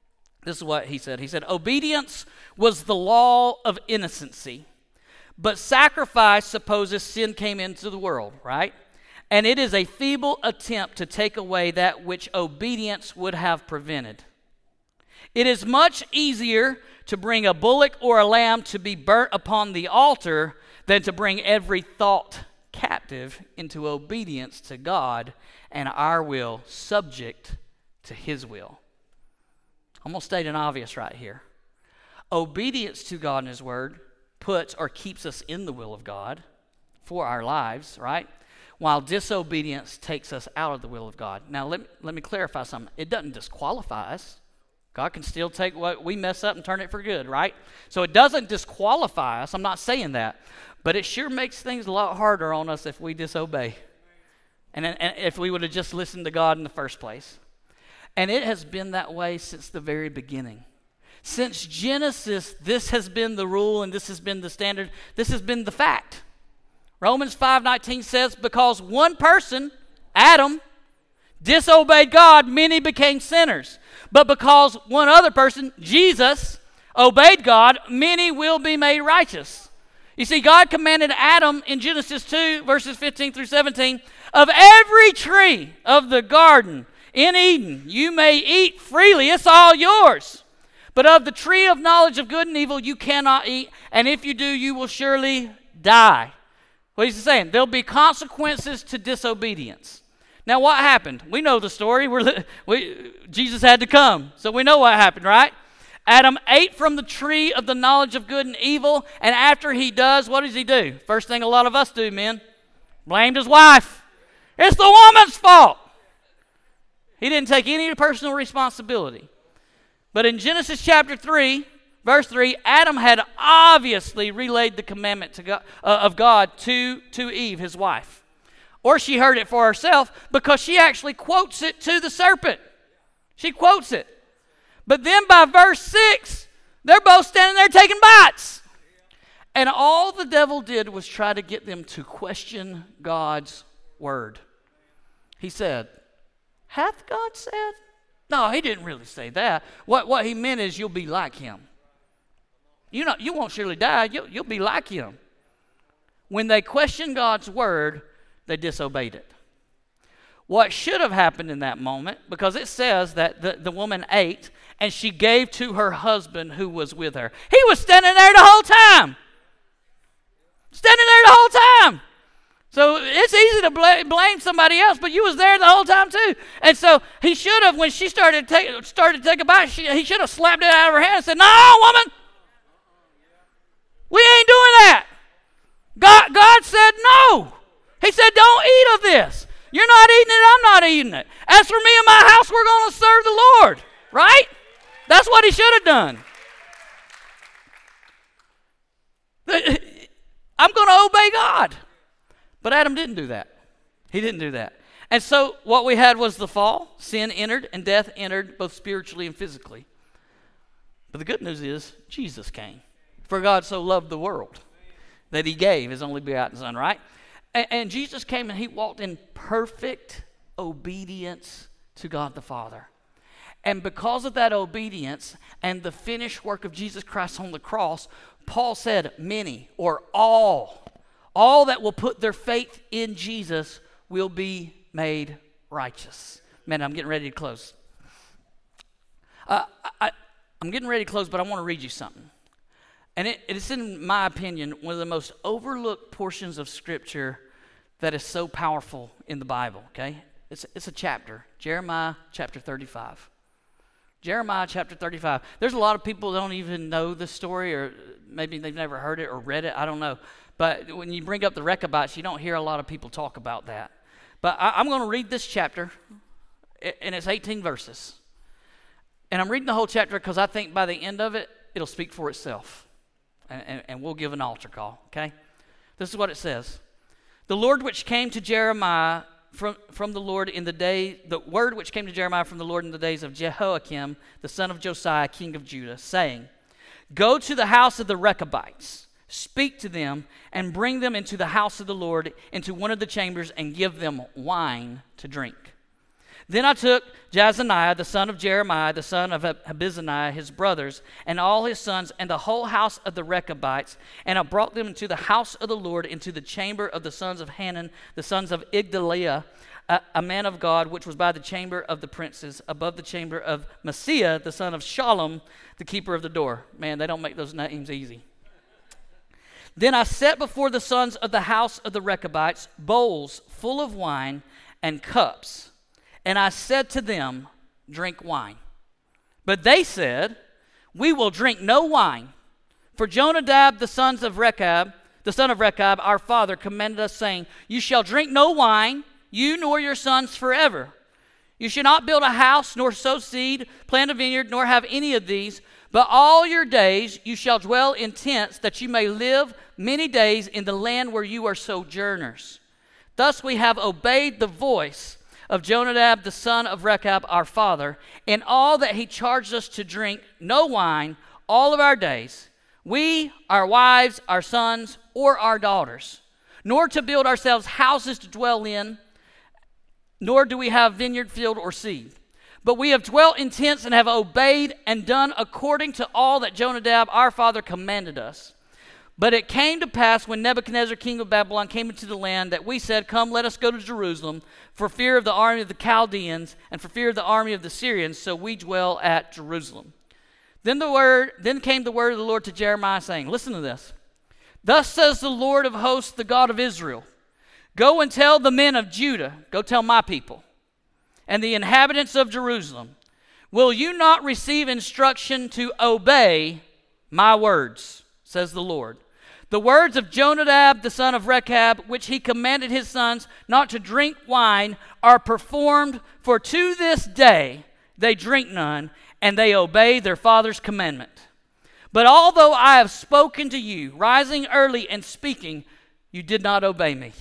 This is what he said. He said, obedience was the law of innocency, but sacrifice supposes sin came into the world, right? And it is a feeble attempt to take away that which obedience would have prevented. It is much easier to bring a bullock or a lamb to be burnt upon the altar than to bring every thought captive into obedience to God and our will subject to His will. I'm going to state an obvious right here. Obedience to God and His Word puts or keeps us in the will of God for our lives, right? While disobedience takes us out of the will of God. Now, let me clarify something. It doesn't disqualify us. God can still take what we mess up and turn it for good, right? So it doesn't disqualify us. I'm not saying that. But it sure makes things a lot harder on us if we disobey. And if we would have just listened to God in the first place. And it has been that way since the very beginning. Since Genesis, this has been the rule and this has been the standard. This has been the fact. Romans 5:19 says, because one person, Adam, disobeyed God, many became sinners. But because one other person, Jesus, obeyed God, many will be made righteous. You see, God commanded Adam in Genesis 2, verses 15 through 17, of every tree of the garden in Eden, you may eat freely, it's all yours. But of the tree of knowledge of good and evil, you cannot eat, and if you do, you will surely die. What is he saying? There'll be consequences to disobedience. Now, what happened? We know the story. Jesus had to come, so we know what happened, right? Adam ate from the tree of the knowledge of good and evil, and after he does, what does he do? First thing a lot of us do, men. Blamed his wife. It's the woman's fault. He didn't take any personal responsibility. But in Genesis chapter 3, verse 3, Adam had obviously relayed the commandment of God to Eve, his wife. Or she heard it for herself because she actually quotes it to the serpent. She quotes it. But then by verse 6, they're both standing there taking bites. And all the devil did was try to get them to question God's word. He said, hath God said? No, he didn't really say that. What he meant is you'll be like him. You won't surely die. You'll be like him. When they questioned God's word, they disobeyed it. What should have happened in that moment, because it says that the woman ate and she gave to her husband who was with her. He was standing there the whole time. Standing there the whole time. So it's easy to blame somebody else, but you was there the whole time too. And so he should have, when she started to take a bite, he should have slapped it out of her hand and said, no, woman, we ain't doing that. God said no. He said, don't eat of this. You're not eating it, I'm not eating it. As for me and my house, we're going to serve the Lord. Right? That's what he should have done. I'm going to obey God. But Adam didn't do that. He didn't do that. And so what we had was the fall. Sin entered and death entered both spiritually and physically. But the good news is Jesus came. For God so loved the world that he gave his only begotten Son, right? And Jesus came and he walked in perfect obedience to God the Father. And because of that obedience and the finished work of Jesus Christ on the cross, Paul said many or all that will put their faith in Jesus will be made righteous. Man, I'm getting ready to close. I'm getting ready to close, but I want to read you something. And it's, in my opinion, one of the most overlooked portions of Scripture that is so powerful in the Bible, okay? It's a chapter, Jeremiah chapter 35. Jeremiah chapter 35. There's a lot of people that don't even know this story, or maybe they've never heard it or read it, I don't know. But when you bring up the Rechabites, you don't hear a lot of people talk about that. But I'm going to read this chapter, and it's 18 verses. And I'm reading the whole chapter because I think by the end of it, it'll speak for itself. And we'll give an altar call, okay? This is what it says. The Lord which came to Jeremiah from the Lord in the word which came to Jeremiah from the Lord in the days of Jehoiakim, the son of Josiah, king of Judah, saying, go to the house of the Rechabites, speak to them, and bring them into the house of the Lord, into one of the chambers, and give them wine to drink. Then I took Jazaniah, the son of Jeremiah, the son of Habizaniah, his brothers, and all his sons, and the whole house of the Rechabites, and I brought them into the house of the Lord, into the chamber of the sons of Hanan, the sons of Igdaliah, a man of God, which was by the chamber of the princes, above the chamber of Maaseiah, the son of Shallum, the keeper of the door. Man, they don't make those names easy. Then I set before the sons of the house of the Rechabites bowls full of wine and cups. And I said to them, drink wine. But they said, we will drink no wine. For Jonadab, the son of Rechab, our father, commanded us, saying, you shall drink no wine, you nor your sons forever. You shall not build a house, nor sow seed, plant a vineyard, nor have any of these. But all your days you shall dwell in tents, that you may live many days in the land where you are sojourners. Thus we have obeyed the voice of Jonadab, the son of Rechab, our father, in all that he charged us to drink no wine all of our days, we, our wives, our sons, or our daughters, nor to build ourselves houses to dwell in, nor do we have vineyard, field, or seed. But we have dwelt in tents and have obeyed and done according to all that Jonadab, our father, commanded us. But it came to pass when Nebuchadnezzar, king of Babylon, came into the land that we said, come, let us go to Jerusalem, for fear of the army of the Chaldeans and for fear of the army of the Syrians, so we dwell at Jerusalem. Then came the word of the Lord to Jeremiah, saying, listen to this. Thus says the Lord of hosts, the God of Israel, go and tell the men of Judah, go tell my people, and the inhabitants of Jerusalem, will you not receive instruction to obey my words, says the Lord. The words of Jonadab, the son of Rechab, which he commanded his sons not to drink wine, are performed, for to this day they drink none, and they obey their father's commandment. But although I have spoken to you, rising early and speaking, you did not obey me.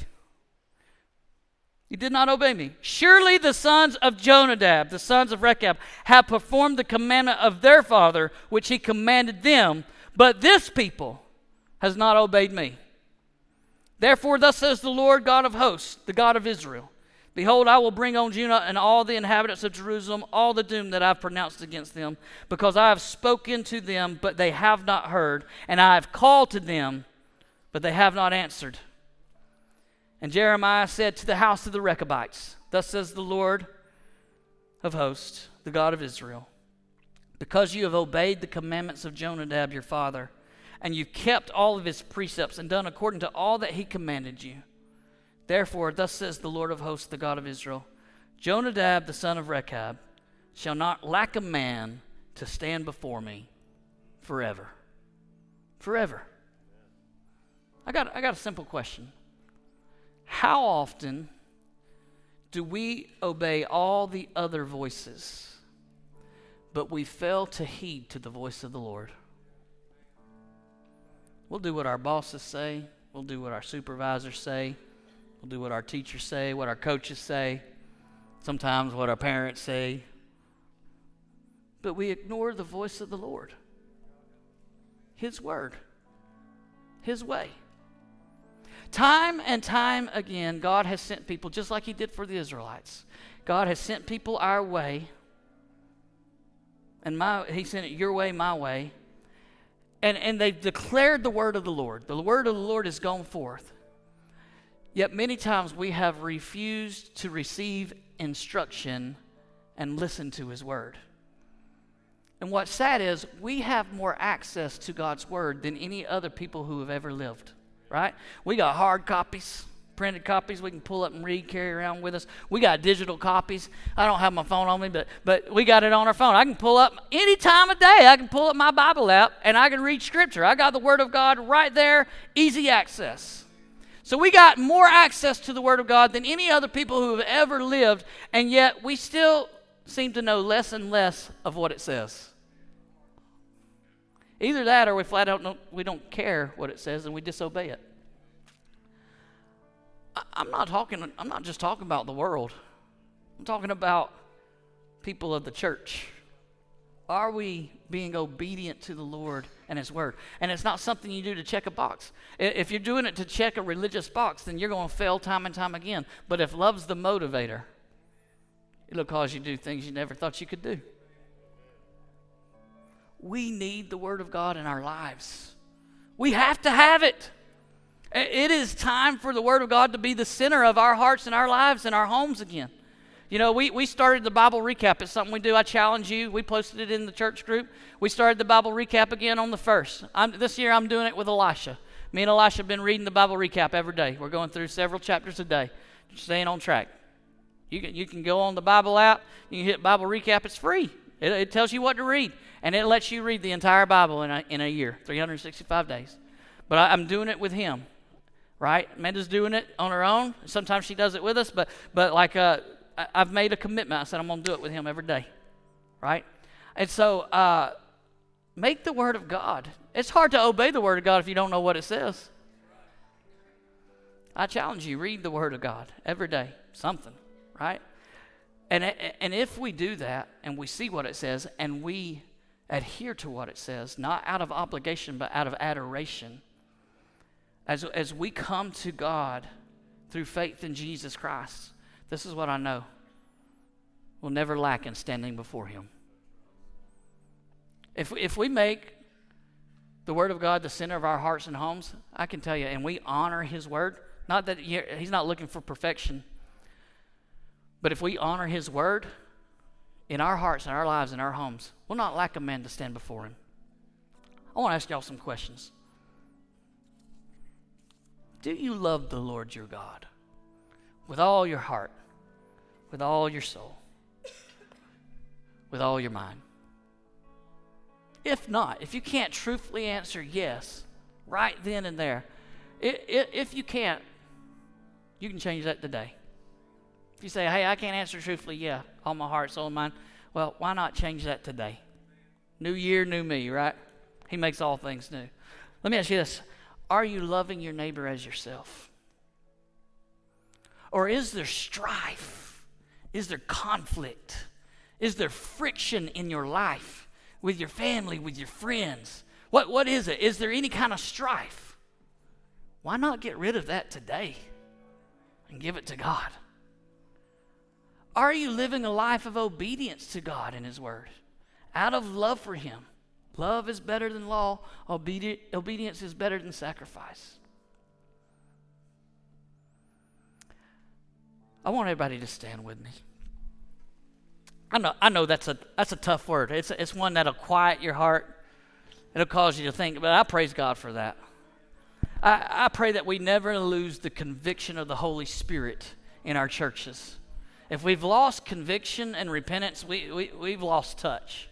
You did not obey me. Surely the sons of Jonadab, the sons of Rechab, have performed the commandment of their father, which he commanded them, but this people has not obeyed me. Therefore, thus says the Lord God of hosts, the God of Israel, behold, I will bring on Judah and all the inhabitants of Jerusalem all the doom that I have pronounced against them, because I have spoken to them, but they have not heard, and I have called to them, but they have not answered. And Jeremiah said to the house of the Rechabites, thus says the Lord of hosts, the God of Israel, because you have obeyed the commandments of Jonadab your father, and you kept all of his precepts and done according to all that he commanded you. Therefore, thus says the Lord of hosts, the God of Israel, Jonadab the son of Rechab shall not lack a man to stand before me forever. Forever. I got a simple question. How often do we obey all the other voices, but we fail to heed to the voice of the Lord? We'll do what our bosses say. We'll do what our supervisors say. We'll do what our teachers say, what our coaches say, sometimes what our parents say. But we ignore the voice of the Lord, His word, His way. Time and time again, God has sent people, just like He did for the Israelites. God has sent people our way, and He sent it your way, my way, and they've declared the word of the Lord. The word of the Lord has gone forth. Yet many times we have refused to receive instruction and listen to His word. And what's sad is we have more access to God's word than any other people who have ever lived, right? We got hard copies, printed copies we can pull up and read, carry around with us. We got digital copies. I don't have my phone on me, but we got it on our phone. I can pull up any time of day. I can pull up my Bible app and I can read Scripture. I got the Word of God right there, easy access. So we got more access to the Word of God than any other people who have ever lived, and yet we still seem to know less and less of what it says. Either that or we flat out we don't care what it says and we disobey it. I'm not just talking about the world. I'm talking about people of the church. Are we being obedient to the Lord and His word? And it's not something you do to check a box. If you're doing it to check a religious box, then you're going to fail time and time again. But if love's the motivator, It'll cause you to do things you never thought you could do. We need the Word of God in our lives. We have to have it. It is time for the Word of God to be the center of our hearts and our lives and our homes again. You know, we started the Bible recap. It's something we do. I challenge you. We posted it in the church group. We started the Bible recap again on the 1st. This year I'm doing it with Elisha. Me and Elisha have been reading the Bible recap every day. We're going through several chapters a day, staying on track. You can go on the Bible app. You can hit Bible recap. It's free. It tells you what to read, and it lets you read the entire Bible in a year, 365 days. But I'm doing it with him, right? Amanda's doing it on her own. Sometimes she does it with us, but like I've made a commitment. I said I'm going to do it with him every day, right? And so make the Word of God. It's hard to obey the Word of God if you don't know what it says. I challenge you, read the Word of God every day, something, right? And if we do that and we see what it says and we adhere to what it says, not out of obligation but out of adoration, as we come to God through faith in Jesus Christ, this is what I know. We'll never lack in standing before Him. If we make the Word of God the center of our hearts and homes, I can tell you, and we honor His Word, not that He's not looking for perfection, but if we honor His Word in our hearts and our lives and our homes, we'll not lack a man to stand before Him. I want to ask y'all some questions. Do you love the Lord your God with all your heart, with all your soul, with all your mind? If not, if you can't truthfully answer yes right then and there, if you can't, you can change that today. If you say, hey, I can't answer truthfully, yeah, all my heart, soul, and mind, well, why not change that today? New year, new me, right? He makes all things new. Let me ask you this. Are you loving your neighbor as yourself? Or is there strife? Is there conflict? Is there friction in your life with your family, with your friends? What is it? Is there any kind of strife? Why not get rid of that today and give it to God? Are you living a life of obedience to God and His Word out of love for Him? Love is better than law. Obedience is better than sacrifice. I want everybody to stand with me. I know that's a tough word. It's one that'll quiet your heart. It'll cause you to think, but I praise God for that. I pray that we never lose the conviction of the Holy Spirit in our churches. If we've lost conviction and repentance, we've lost touch.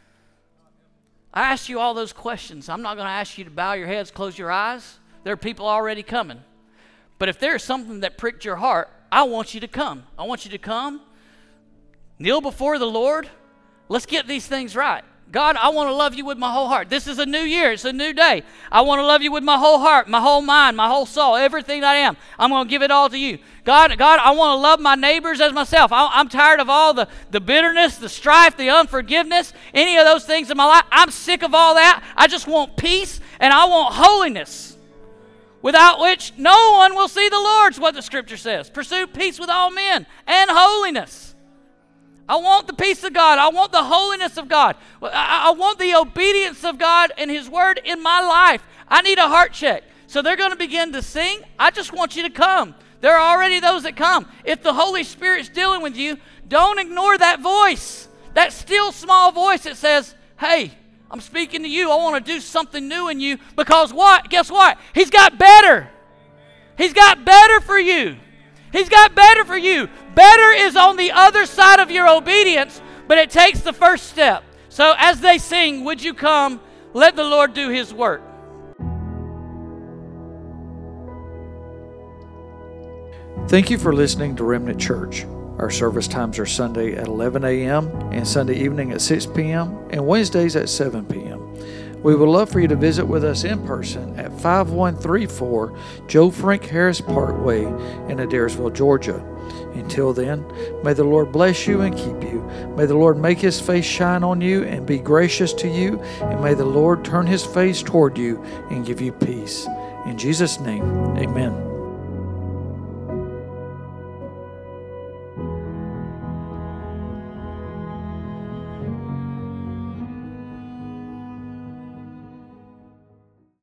I asked you all those questions. I'm not going to ask you to bow your heads, close your eyes. There are people already coming. But if there's something that pricked your heart, I want you to come. I want you to come, kneel before the Lord. Let's get these things right. God, I want to love you with my whole heart. This is a new year. It's a new day. I want to love you with my whole heart, my whole mind, my whole soul, everything that I am. I'm going to give it all to you. God, I want to love my neighbors as myself. I'm tired of all the bitterness, the strife, the unforgiveness, any of those things in my life. I'm sick of all that. I just want peace and I want holiness, without which no one will see the Lord, is what the Scripture says. Pursue peace with all men and holiness. I want the peace of God. I want the holiness of God. I want the obedience of God and His Word in my life. I need a heart check. So they're going to begin to sing. I just want you to come. There are already those that come. If the Holy Spirit's dealing with you, don't ignore that voice, that still small voice that says, hey, I'm speaking to you. I want to do something new in you, because what? Guess what? He's got better. He's got better for you. He's got better for you. Better is on the other side of your obedience, but it takes the first step. So as they sing, would you come? Let the Lord do His work. Thank you for listening to Remnant Church. Our service times are Sunday at 11 a.m. and Sunday evening at 6 p.m. and Wednesdays at 7 p.m. We would love for you to visit with us in person at 5134 Joe Frank Harris Parkway in Adairsville, Georgia. Until then, may the Lord bless you and keep you. May the Lord make His face shine on you and be gracious to you. And may the Lord turn His face toward you and give you peace. In Jesus' name, amen.